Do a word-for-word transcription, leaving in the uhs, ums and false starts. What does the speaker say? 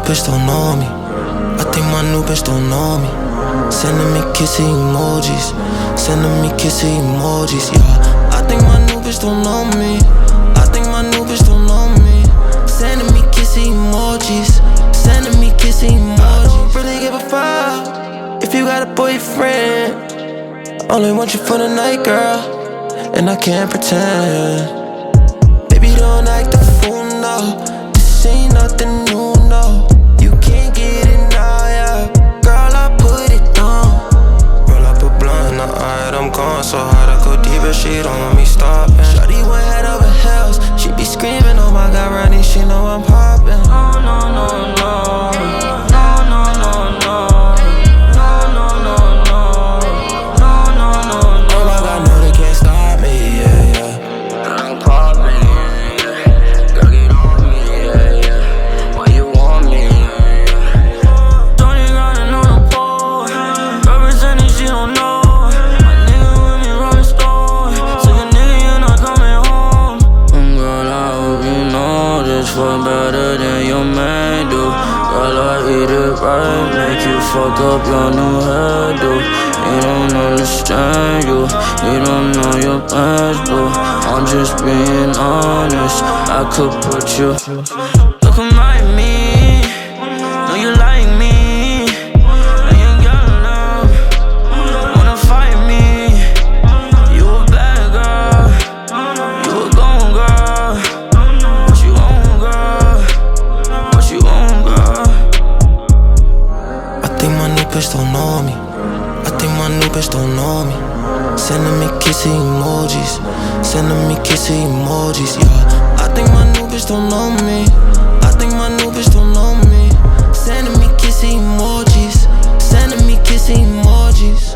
bitch don't know me. I think my new bitch don't know me. Sending me kissy emojis, sending me kissy emojis, yeah. I think my new bitch don't know me. I think my new bitch don't know me. Sending me kissy emojis, sending me kissy emojis. I don't really give a fuck if you got a boyfriend. I only want you for the night, girl, and I can't pretend. Baby, don't act a fool, no. This ain't nothing new, no. You can't get it now, yeah. Girl, I put it down. Roll up a blunt, alright, I'm going so hard I go deep, but she don't want me stopping. Shawty went head over heels, she be screaming, oh my god, Ronnie, she know I'm popping. Oh no, no, no. No, no, no, no. No, no, no, no. No, no, no, no. Oh my god, no, they can't stop me, yeah, yeah. I'm popping, yeah, yeah. Girl, get on me, yeah, yeah. Why you want me, yeah, yeah. Tony grinding on the pole, representing she don't know. My nigga with me rolling stone, so your nigga you not coming home. Um, girl, I hope you know this fuck better than your man do. Girl, I eat it right, make you fuck up your new hairdo. You don't understand you, you don't know your plans, boo. I'm just being honest, I could put you. Look at my me, know you like me. And you got love, wanna fight me. You a bad girl, you a gone girl. What you on, girl? What you on, girl? I think my new bitch don't know me. I think my new bitch don't know me. Sending me kissy emojis, sending me kissy emojis, yeah. I think my new bitch don't know me. I think my new bitch don't know me. Sending me kissy emojis, sending me kissy emojis.